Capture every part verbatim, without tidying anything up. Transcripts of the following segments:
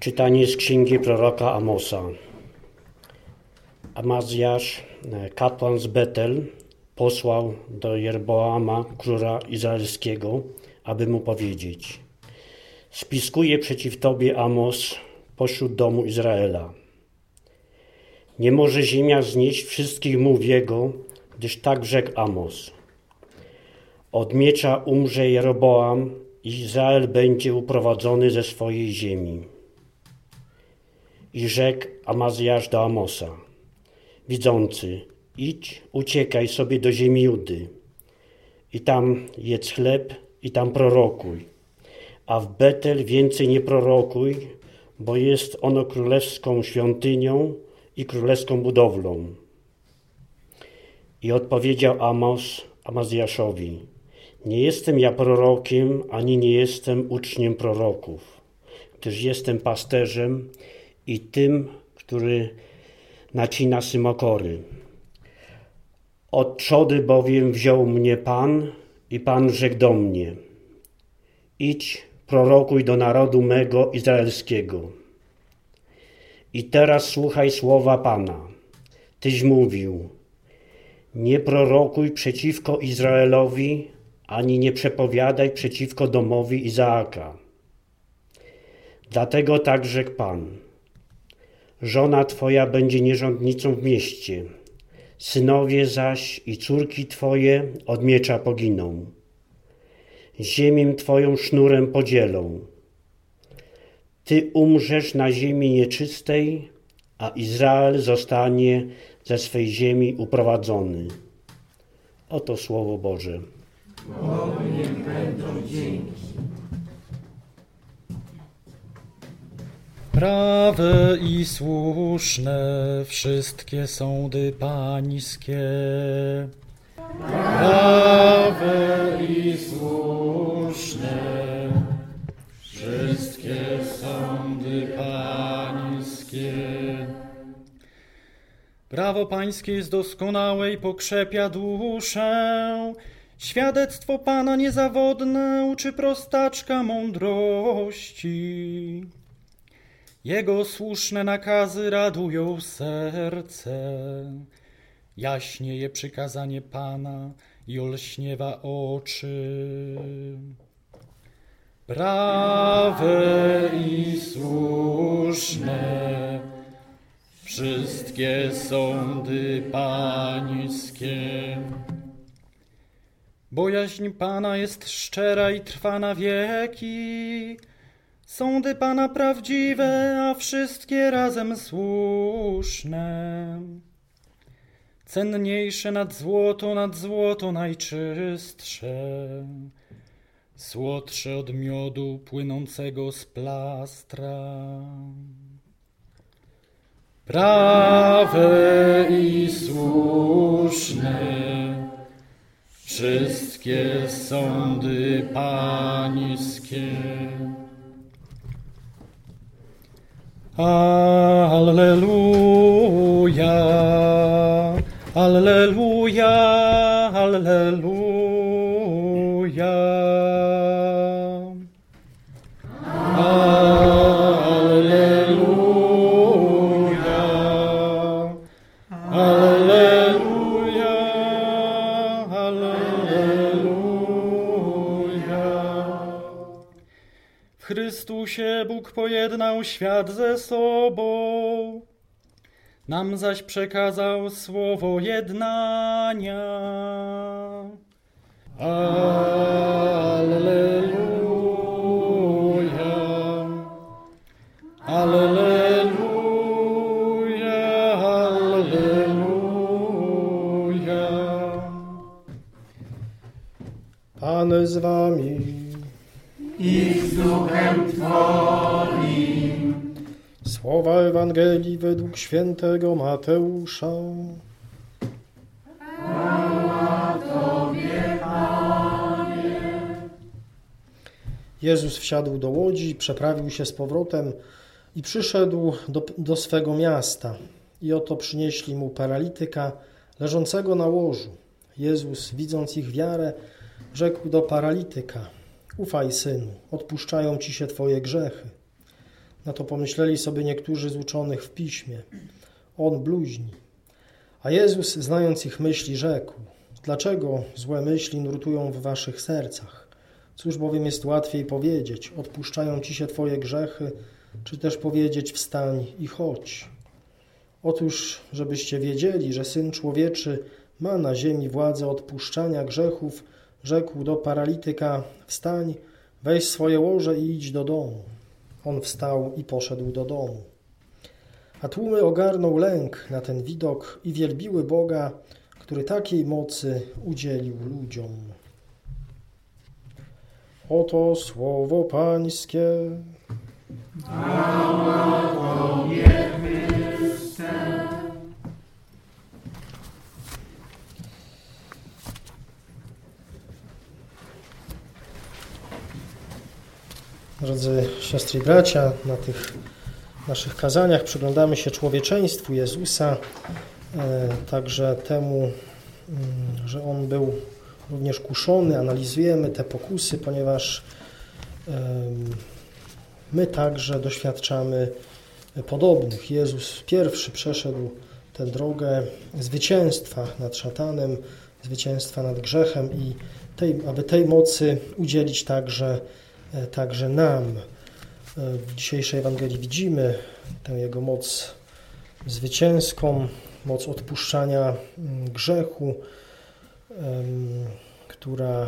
Czytanie z księgi proroka Amosa. Amazjasz, kapłan z Betel, posłał do Jeroboama, króla izraelskiego, aby mu powiedzieć: spiskuje przeciw tobie Amos pośród domu Izraela. Nie może ziemia znieść wszystkich mów jego, gdyż tak rzekł Amos. Od miecza umrze Jeroboam i Izrael będzie uprowadzony ze swojej ziemi. I rzekł Amazjasz do Amosa: widzący, idź, uciekaj sobie do ziemi Judy i tam jedz chleb i tam prorokuj, a w Betel więcej nie prorokuj, bo jest ono królewską świątynią i królewską budowlą. I odpowiedział Amos Amazjaszowi: nie jestem ja prorokiem, ani nie jestem uczniem proroków, gdyż jestem pasterzem i tym, który nacina symokory. Od trzody bowiem wziął mnie Pan i Pan rzekł do mnie: idź, prorokuj do narodu mego izraelskiego. I teraz słuchaj słowa Pana. Tyś mówił: nie prorokuj przeciwko Izraelowi, ani nie przepowiadaj przeciwko domowi Izaaka. Dlatego tak rzekł Pan: żona twoja będzie nierządnicą w mieście, synowie zaś i córki twoje od miecza poginą. Ziemię twoją sznurem podzielą. Ty umrzesz na ziemi nieczystej, a Izrael zostanie ze swej ziemi uprowadzony. Oto słowo Boże. Bogu niech będą dzięki. Prawe i słuszne wszystkie sądy pańskie. Prawe i słuszne wszystkie sądy pańskie. Prawo pańskie jest doskonałe i pokrzepia duszę. Świadectwo Pana niezawodne uczy prostaczka mądrości. Jego słuszne nakazy radują serce. Jaśnieje przykazanie Pana i olśniewa oczy. Prawe i słuszne wszystkie sądy pańskie. Bojaźń Pana jest szczera i trwa na wieki. Sądy Pana prawdziwe, a wszystkie razem słuszne. Cenniejsze nad złoto, nad złoto najczystsze. Słodsze od miodu płynącego z plastra. Prawe i słuszne wszystkie sądy pańskie. Alleluja, alleluja, alleluja. Alleluja, alleluja, alleluja. W Chrystusie Bóg pojednał świat ze sobą, nam zaś przekazał słowo jednania. Alleluja, alleluja, alleluja. Pan z wami I z duchem twoim. Słowa Ewangelii według świętego Mateusza. Chwała Tobie, Panie. Jezus wsiadł do łodzi, przeprawił się z powrotem i przyszedł do, do swego miasta. I oto przynieśli mu paralityka leżącego na łożu. Jezus, widząc ich wiarę, rzekł do paralityka: ufaj, synu, odpuszczają ci się twoje grzechy. Na to pomyśleli sobie niektórzy z uczonych w piśmie. On bluźni. A Jezus, znając ich myśli, rzekł: dlaczego złe myśli nurtują w waszych sercach? Cóż bowiem jest łatwiej powiedzieć: odpuszczają ci się twoje grzechy, czy też powiedzieć: wstań i chodź? Otóż, żebyście wiedzieli, że Syn Człowieczy ma na ziemi władzę odpuszczania grzechów, rzekł do paralityka: wstań, weź swoje łoże i idź do domu. On wstał i poszedł do domu. A tłumy ogarnął lęk na ten widok i wielbiły Boga, który takiej mocy udzielił ludziom. Oto słowo Pańskie. Chwała Tobie, Chryste. Drodzy siostry i bracia, na tych naszych kazaniach przyglądamy się człowieczeństwu Jezusa, także temu, że On był również kuszony. Analizujemy te pokusy, ponieważ my także doświadczamy podobnych. Jezus pierwszy przeszedł tę drogę zwycięstwa nad szatanem, zwycięstwa nad grzechem i tej, aby tej mocy udzielić także Także nam. W dzisiejszej Ewangelii widzimy tę Jego moc zwycięską, moc odpuszczania grzechu, która,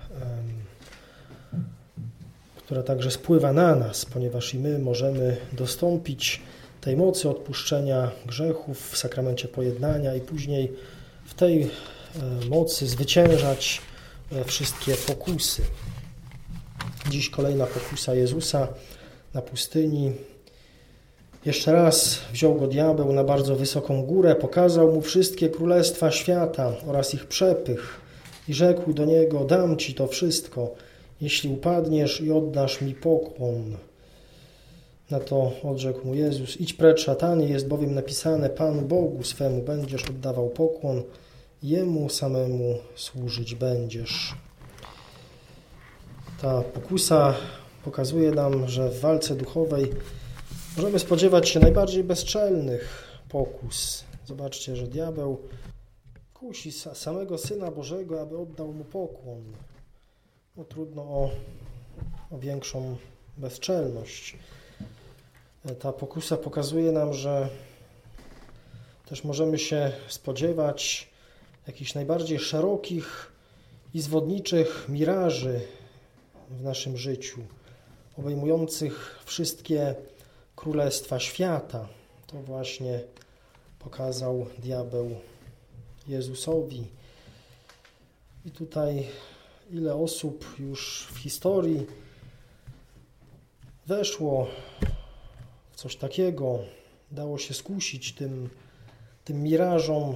która także spływa na nas, ponieważ i my możemy dostąpić tej mocy odpuszczenia grzechów w sakramencie pojednania i później w tej mocy zwyciężać wszystkie pokusy. Dziś kolejna pokusa Jezusa na pustyni. Jeszcze raz wziął go diabeł na bardzo wysoką górę, pokazał mu wszystkie królestwa świata oraz ich przepych i rzekł do niego: dam ci to wszystko, jeśli upadniesz i oddasz mi pokłon. Na to odrzekł mu Jezus: idź precz, szatanie, jest bowiem napisane: Panu Bogu swemu będziesz oddawał pokłon, Jemu samemu służyć będziesz. Ta pokusa pokazuje nam, że w walce duchowej możemy spodziewać się najbardziej bezczelnych pokus. Zobaczcie, że diabeł kusi samego Syna Bożego, aby oddał mu pokłon. No, trudno o, o większą bezczelność. Ta pokusa pokazuje nam, że też możemy się spodziewać jakichś najbardziej szerokich i zwodniczych miraży w naszym życiu, obejmujących wszystkie królestwa świata. To właśnie pokazał diabeł Jezusowi. I tutaj ile osób już w historii weszło w coś takiego, dało się skusić tym, tym mirażom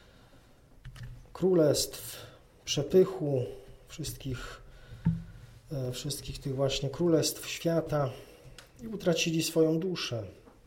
królestw, przepychu wszystkich wszystkich tych właśnie królestw świata i utracili swoją duszę.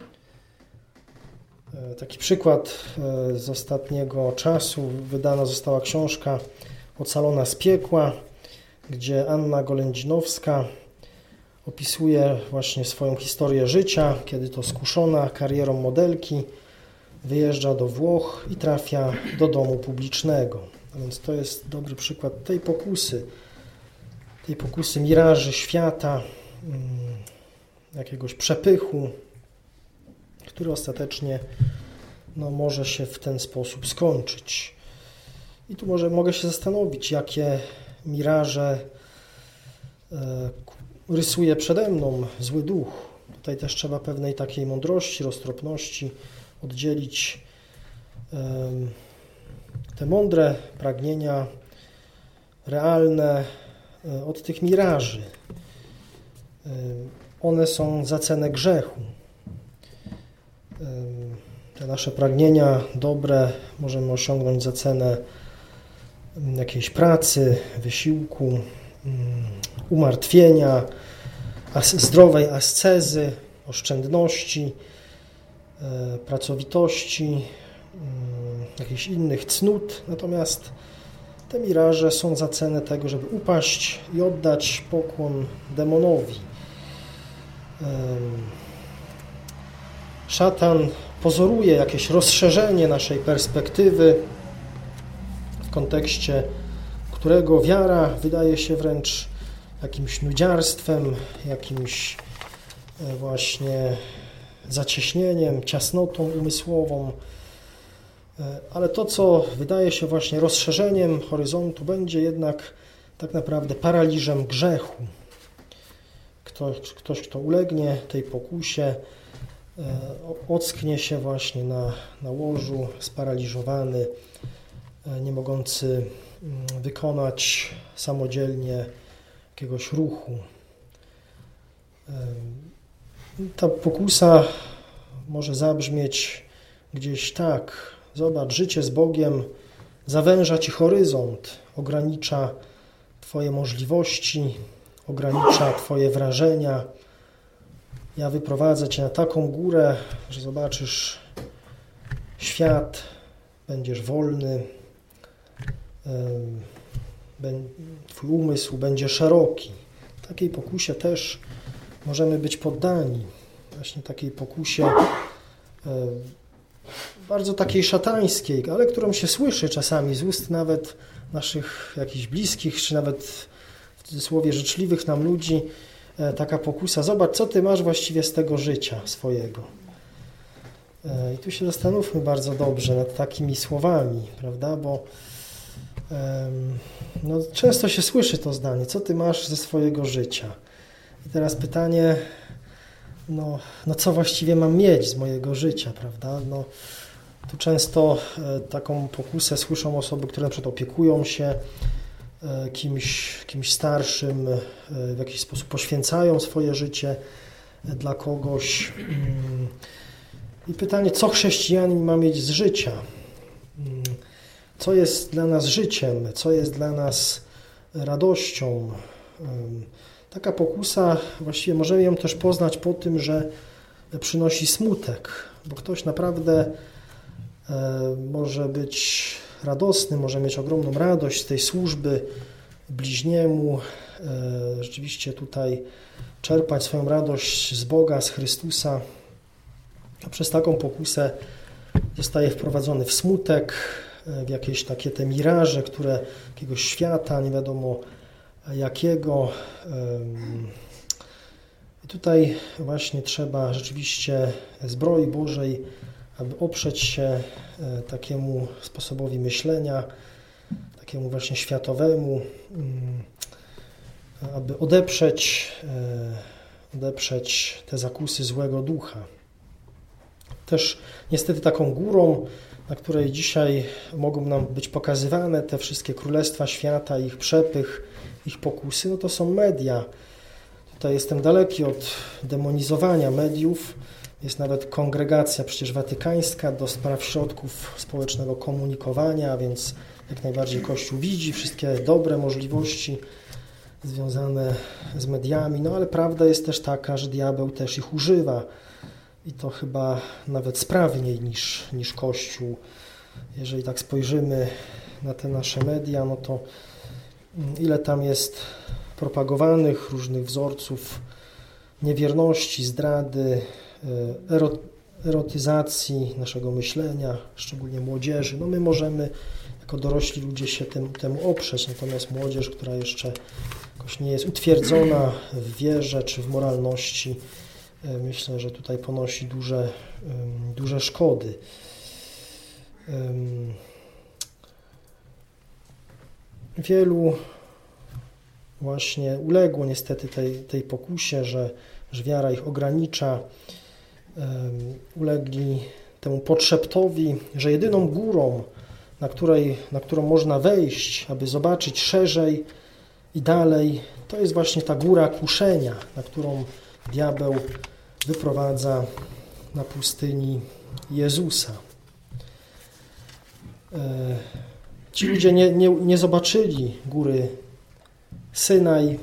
Taki przykład z ostatniego czasu. Wydana została książka Ocalona z piekła, gdzie Anna Golędzinowska opisuje właśnie swoją historię życia, kiedy to skuszona karierą modelki wyjeżdża do Włoch i trafia do domu publicznego. A więc to jest dobry przykład tej pokusy, tej pokusy miraży świata, jakiegoś przepychu, który ostatecznie no, może się w ten sposób skończyć. I tu może mogę się zastanowić, jakie miraże e, rysuje przede mną zły duch. Tutaj też trzeba pewnej takiej mądrości, roztropności oddzielić e, te mądre pragnienia realne e, od tych miraży. E, one są za cenę grzechu. E, te nasze pragnienia dobre możemy osiągnąć za cenę jakiejś pracy, wysiłku, umartwienia, zdrowej ascezy, oszczędności, pracowitości, jakichś innych cnót. Natomiast te miraże są za cenę tego, żeby upaść i oddać pokłon demonowi. szatan pozoruje jakieś rozszerzenie naszej perspektywy, w kontekście którego wiara wydaje się wręcz jakimś nudziarstwem, jakimś właśnie zacieśnieniem, ciasnotą umysłową. Ale to, co wydaje się właśnie rozszerzeniem horyzontu, będzie jednak tak naprawdę paraliżem grzechu. Ktoś, ktoś kto ulegnie tej pokusie, ocknie się właśnie na, na łożu, sparaliżowany, nie mogący wykonać samodzielnie jakiegoś ruchu. Ta pokusa może zabrzmieć gdzieś tak: zobacz, życie z Bogiem zawęża ci horyzont, ogranicza twoje możliwości, ogranicza twoje wrażenia. Ja wyprowadzę cię na taką górę, że zobaczysz świat, będziesz wolny, twój umysł będzie szeroki. Takiej pokusie też możemy być poddani. Właśnie takiej pokusie bardzo takiej szatańskiej, ale którą się słyszy czasami z ust nawet naszych jakichś bliskich, czy nawet w cudzysłowie życzliwych nam ludzi, taka pokusa: zobacz, co ty masz właściwie z tego życia swojego. I tu się zastanówmy bardzo dobrze nad takimi słowami, prawda, bo no, często się słyszy to zdanie: co ty masz ze swojego życia? I teraz pytanie, no, no co właściwie mam mieć z mojego życia, prawda? No, tu często e, taką pokusę słyszą osoby, które na przykład opiekują się e, kimś, kimś starszym, e, w jakiś sposób poświęcają swoje życie e, dla kogoś. Mm. I pytanie, co chrześcijanin ma mieć z życia? Mm. Co jest dla nas życiem? Co jest dla nas radością? Um, Taka pokusa, właściwie możemy ją też poznać po tym, że przynosi smutek, bo ktoś naprawdę e, może być radosny, może mieć ogromną radość z tej służby bliźniemu, e, rzeczywiście tutaj czerpać swoją radość z Boga, z Chrystusa, a przez taką pokusę zostaje wprowadzony w smutek, w jakieś takie te miraże, które jakiegoś świata, nie wiadomo jakiego. I tutaj właśnie trzeba rzeczywiście zbroi Bożej, aby oprzeć się takiemu sposobowi myślenia, takiemu właśnie światowemu, aby odeprzeć, odeprzeć te zakusy złego ducha. Też niestety taką górą, na której dzisiaj mogą nam być pokazywane te wszystkie królestwa świata, ich przepych, ich pokusy, no to są media. Tutaj jestem daleki od demonizowania mediów. Jest nawet kongregacja przecież watykańska do spraw środków społecznego komunikowania, więc jak najbardziej Kościół widzi wszystkie dobre możliwości związane z mediami, no ale prawda jest też taka, że diabeł też ich używa i to chyba nawet sprawniej niż, niż Kościół. Jeżeli tak spojrzymy na te nasze media, no to ile tam jest propagowanych różnych wzorców niewierności, zdrady, erotyzacji naszego myślenia, szczególnie młodzieży. No my możemy jako dorośli ludzie się tym, temu oprzeć, natomiast młodzież, która jeszcze jakoś nie jest utwierdzona w wierze czy w moralności, myślę, że tutaj ponosi duże, duże szkody. Wielu właśnie uległo niestety tej, tej pokusie, że, że wiara ich ogranicza. Ulegli temu podszeptowi, że jedyną górą, na, której, na którą można wejść, aby zobaczyć szerzej i dalej, to jest właśnie ta góra kuszenia, na którą diabeł wyprowadza na pustyni Jezusa. Ci ludzie nie, nie, nie zobaczyli góry Synaj,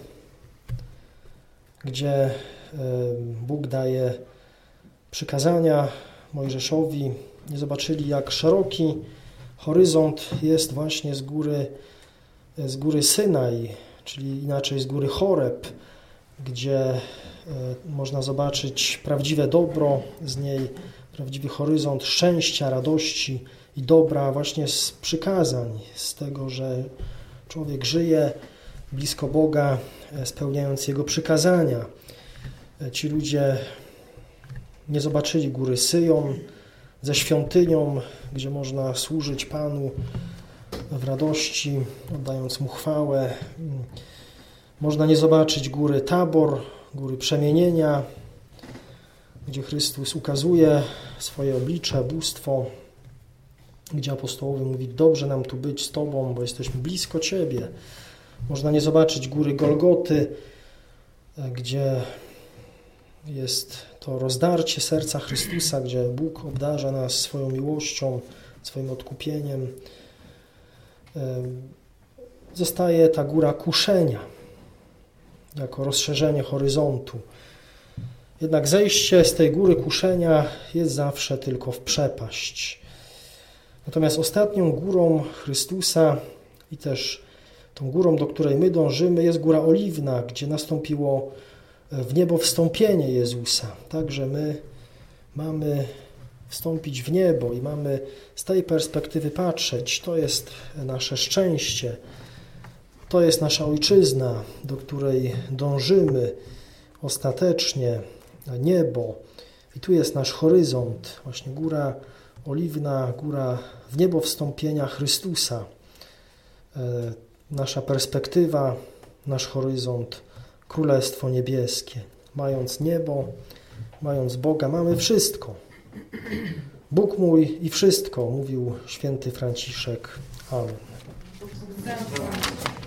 gdzie Bóg daje przykazania Mojżeszowi. Nie zobaczyli, jak szeroki horyzont jest właśnie z góry, z góry Synaj, czyli inaczej z góry Choreb, gdzie można zobaczyć prawdziwe dobro z niej, prawdziwy horyzont szczęścia, radości i dobra właśnie z przykazań, z tego, że człowiek żyje blisko Boga, spełniając Jego przykazania. Ci ludzie nie zobaczyli góry Syjon ze świątynią, gdzie można służyć Panu w radości, oddając Mu chwałę. Można nie zobaczyć góry Tabor, góry przemienienia, gdzie Chrystus ukazuje swoje oblicze, bóstwo, gdzie apostołowie mówi: dobrze nam tu być z Tobą, bo jesteśmy blisko Ciebie. Można nie zobaczyć góry Golgoty, gdzie jest to rozdarcie serca Chrystusa, gdzie Bóg obdarza nas swoją miłością, swoim odkupieniem. Zostaje ta góra kuszenia jako rozszerzenie horyzontu. Jednak zejście z tej góry kuszenia jest zawsze tylko w przepaść. Natomiast ostatnią górą Chrystusa i też tą górą, do której my dążymy, jest Góra Oliwna, gdzie nastąpiło w niebo wstąpienie Jezusa. Także my mamy wstąpić w niebo i mamy z tej perspektywy patrzeć. To jest nasze szczęście, to jest nasza ojczyzna, do której dążymy ostatecznie, niebo. I tu jest nasz horyzont, właśnie Góra Oliwna, góra w niebo wstąpienia Chrystusa. Nasza perspektywa, nasz horyzont, Królestwo Niebieskie. Mając niebo, mając Boga, mamy wszystko. Bóg mój i wszystko, mówił święty Franciszek. Amen.